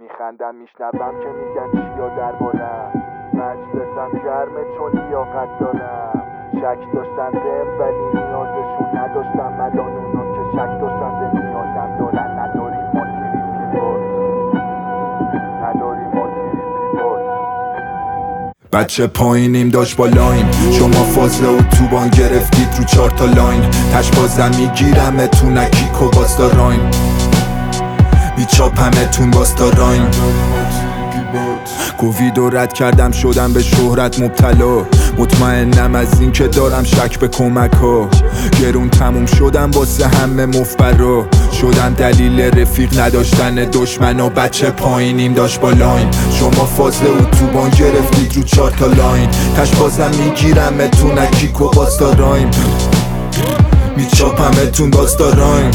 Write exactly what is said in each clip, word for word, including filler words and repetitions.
میخندم میشنوم که میگن چیا دربارم، مجلسم گرمه چون لیاقت دارم. شک داشتن بهم ولی نیازشون نداشتم، الان اونا که شک داشتن به نیازم دارن. نداریم ما تیری پیبات، نداریم ما تیری پیبات. بچه پایینیم داشت بالایم، شما فازه و توبان گرفتید رو چار تا لاین. تش بازم میگیرم تو نکیک و باستا رایم، میچاپمه تون باستا رایم. کووید و رد کردم شدم به شهرت مبتلا، مطمئنم از این که دارم شک به کمک ها. گرون تموم شدم واسه همه مفبرا، شدم دلیل رفیق نداشتن دشمن. و بچه پایینیم داشت بالایم، شما فازه و توبان گرفتید رو چار تا لاین. تش بازم میگیرم تو نکیک و باستا رایم، میچاپمتون باستا رایم.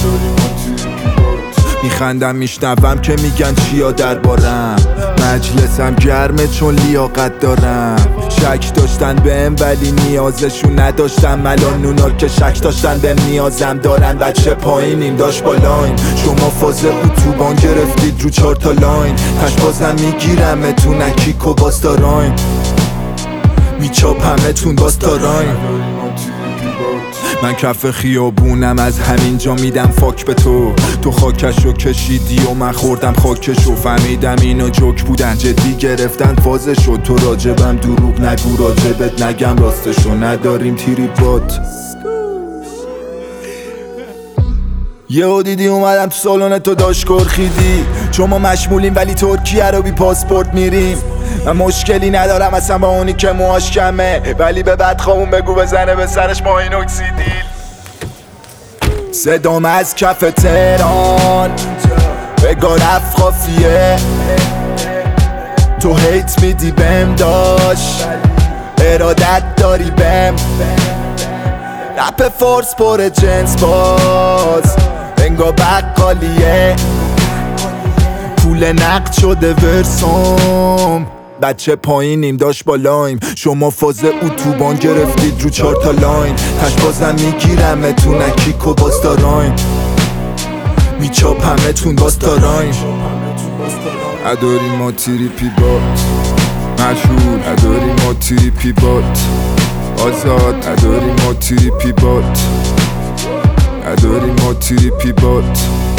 میخندم میشنوم که میگن چیا دربارم، مجلسم گرمه چون لیاقت دارم. شک داشتن بهم ولی نیازشون نداشتم، الان اونا که شک داشتن بهم نیازم دارن. بچه پایینیم داشت بالایم، شما فازه اتوبان گرفتید رو چار تا لاین. تش بازم میگیرم تو نکیک و باستا رایم، میچاپمتون باستا رایم. من کف خیابونم از همینجا میدم فاک به تو، تو خاکشو کشیدی و من خوردم خاکشو. فهمیدم اینو جوک بودن جدی گرفتن فازشو، تو راجبم دروغ نگو راجبت نگم راستشو. نداریم تیری بات. یهو دیدی اومدم تو سالن تو داشت کرخیدی، چون ما مشمولیم ولی ترکیه رو بی پاسپورت میریم. من مشکلی ندارم اصلا با اونی که موهاش کمه، ولی به بدخوامون بگو بزنه به سرش ماهینوکسیدیل. صدام از کف تهران بگا رفت خافیه، تو هیت میدی بهم داشت ارادت داری بهم. رپ فورس پر جنس باز انگا بقالیه، پول نقد شده ورسام. بچه پایینیم داشت بالایم، شما فازه اتوبان گرفتید رو چار تا لاین. تش بازم میگیرم تو نکیک و باستا رایم، میچاپمتون باستا رایم. اداریم ما تیری پیبات مشهور، اداریم ما تیری پیبات آزاد، اداریم ما تیری پیبات، اداریم ما تیری پیبات.